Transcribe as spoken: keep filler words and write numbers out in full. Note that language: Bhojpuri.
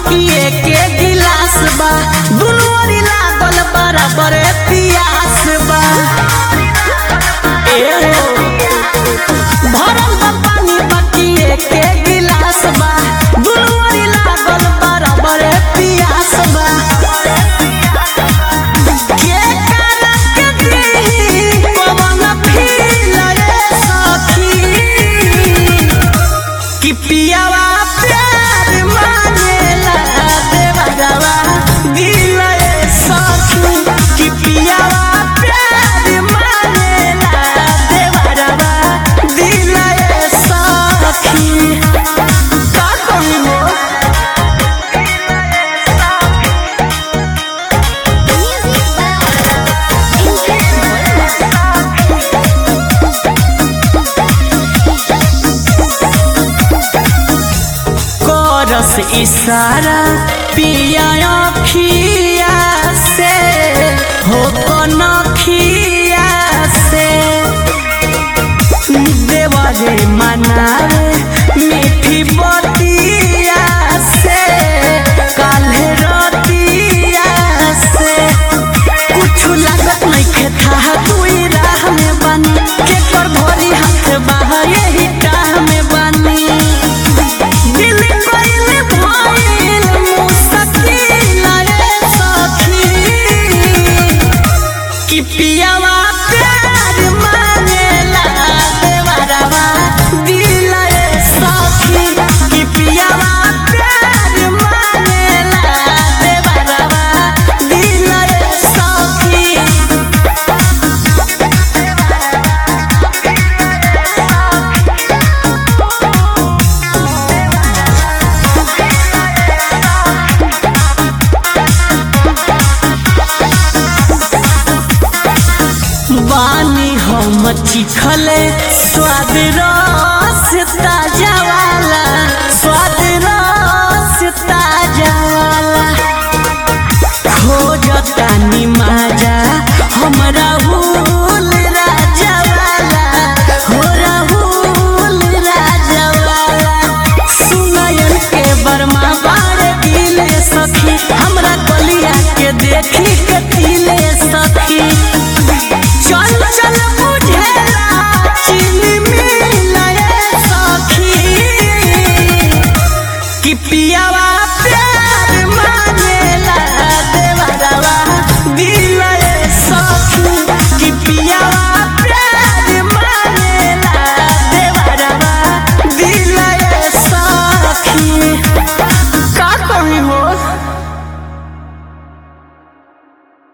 पिए के गिलास बा दुनु ओरी लागल बराबर पियास बा ए भरल बा पानी पिए के गिलास बा दुनु ओरी लागल बराबर पियास बा के करक दी पवन फिलरे सखी कि पियावा प्यार मांगेला देवरवा दिलरे सखी कि पियावा प्यार मांगेला देवरवा दिलरे सखी का कहूं करस इशारा पिया अखिया से हो कनखिया से देवरे मनावे मीठी बतिया से काल्हे रतिया से कुछ लागत नइखे था दुई राह में बानी के कर भरी हाथ बाहा यही टाह में बानी दिल कोइल भइल मुश्किल रे सखी कि पियावा प्यार मांगेला देवरवा दिल रे सखी कि पियावा प्यार मांगेला देवरवा दिल रे सखी बानी हम चिखले स्वाद रस ताजा वाला स्वाद रस ताजा वाला खोजता निमाज